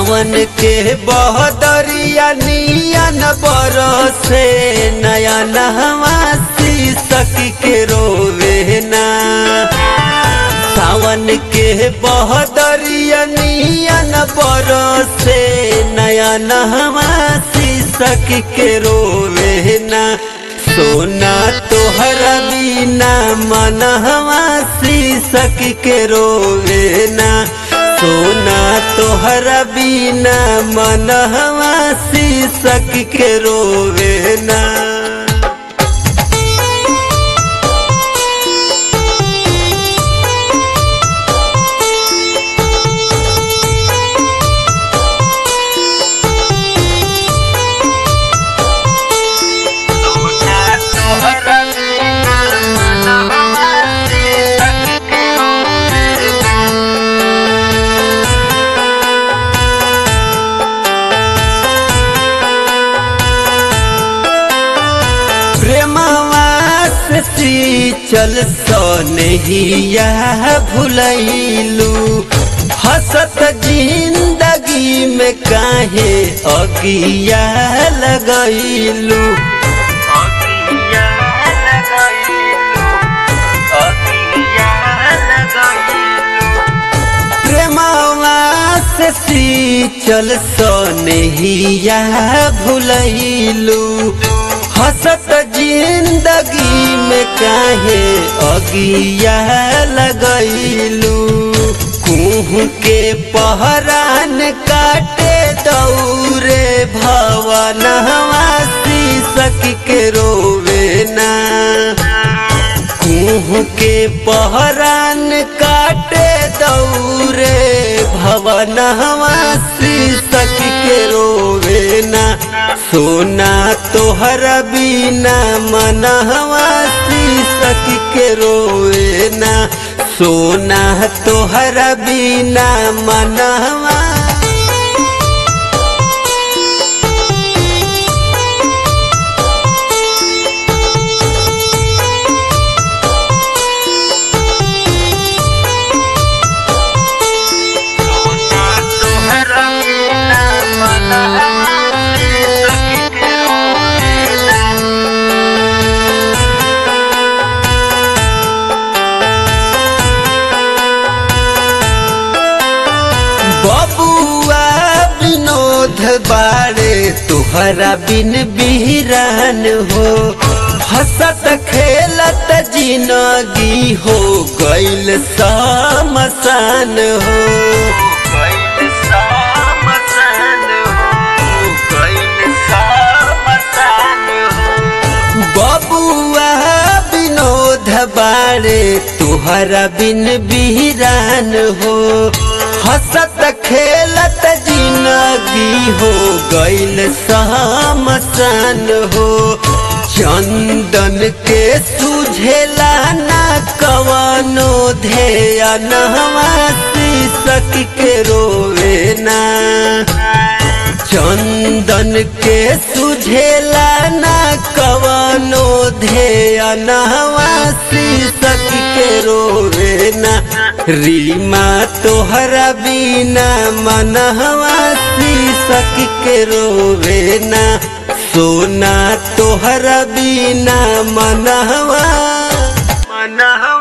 सावन के बहदरिया नियन बरसे नया नहवा शीशक के रोवे ना। सावन के बहदरिया नियन बरसे नया नहवा शीशक के रोवे ना। सोना तोहरा बिना मनहवा शीशक के रोवे ना। सोना तोहरा बिना मनहवा शीशक के रोवे ना। चल सोनहिया भुलैलू हसत जिंदगी में काहे अगिया लगैलू। प्रेमवा से चल सोनहिया भुलैलू हसत जिंदगी में काहे अगिया लगैलू। कुहू के पहरान काटे दौरे भवनवा शीशक के रोवे ना। कुहू के पहरान काटे दौरे भवनवा शीशक के रोवे ना। सोना तोहरा बिना मनहवा शीशक के रोवे ना। सोना तोहरा बिना मनहवा बारे तुहरा बिन बिहरान हो। हसत खेलत जिंदगी हो गइल समसान हो। बबुआ विनोद बारे तुहरा बिन बिहरान हो। हसत खेलत जिंदगी हो गइल समसान हो। चंदन के सुझेला ना कवनो ध्यानवा शीशक के रोवे ना। चंदन के सुझेला ना कवनो ध्यानवा शीशक के रोवे ना। रीमा तोहरा बिना मनहवा शीशक के रोवे ना। सोना तोहरा बिना मनहवा